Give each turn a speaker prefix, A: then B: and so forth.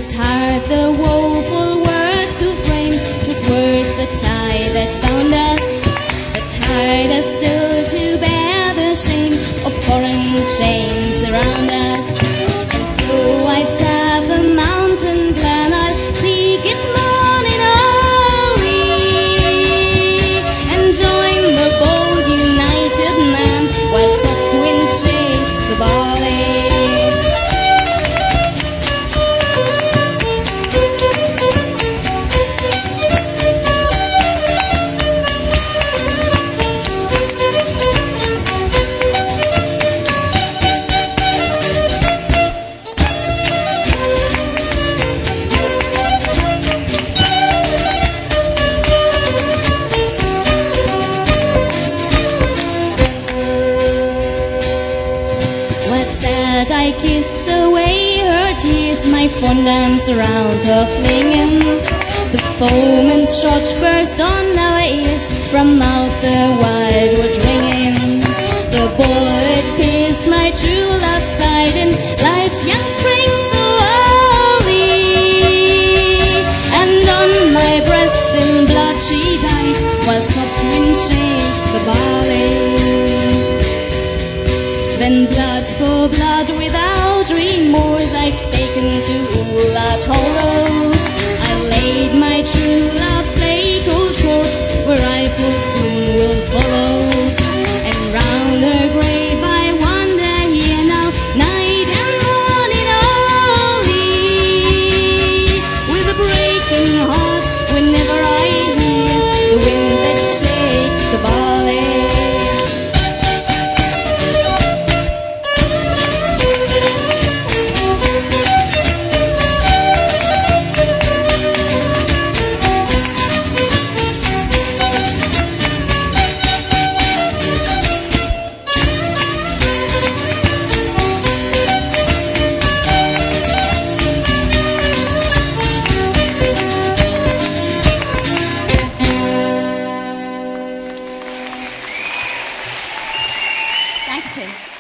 A: his heart the woeful words to frame. 'Twas worth the tie that bound us, the tie that still to bear the shame of foreign chains around us. And so I saw the mountain glen, I'll seek it morning early, and join the bold united man while soft wind shakes the barley. I kissed away her tears, my fond arms around her flinging. The foam and shot burst on our ears, from out the wildwood ringing. The bullet pierced my true love's side in life's young spring so early, and on my breast in blood she died, while soft wind shakes the barley. Then blood for blood without remorse, I've taken to that horror. I laid my true love's clay cold corpse where I full soon will follow. And round her grave I wander here now, night and morning early, with a breaking heart whenever I hear the wind that shakes the barley.
B: Dankeschön.